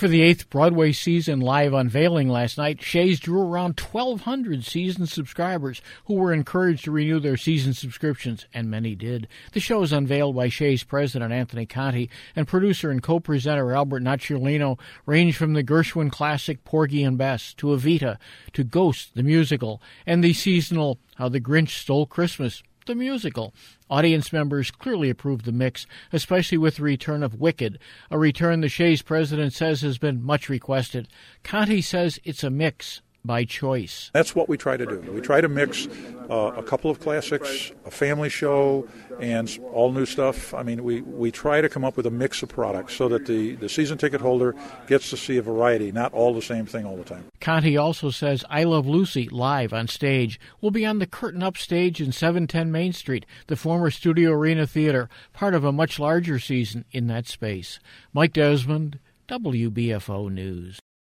For the 8th Broadway season live unveiling last night, Shea's drew around 1,200 season subscribers who were encouraged to renew their season subscriptions, and many did. The show is unveiled by Shea's president, Anthony Conti, and producer and co-presenter Albert Nocciolino range from the Gershwin classic Porgy and Bess to Evita to Ghost, the musical, and the seasonal How the Grinch Stole Christmas, the musical. Audience members clearly approved the mix, especially with the return of Wicked, a return the Shea's president says has been much requested. Conti says it's a mix by choice. That's what we try to do. We try to mix a couple of classics, a family show, and all new stuff. I mean, we try to come up with a mix of products so that the season ticket holder gets to see a variety, not all the same thing all the time. Conti also says I Love Lucy, live on stage, will be on the Curtain Up stage in 710 Main Street, the former Studio Arena Theater, part of a much larger season in that space. Mike Desmond, WBFO News.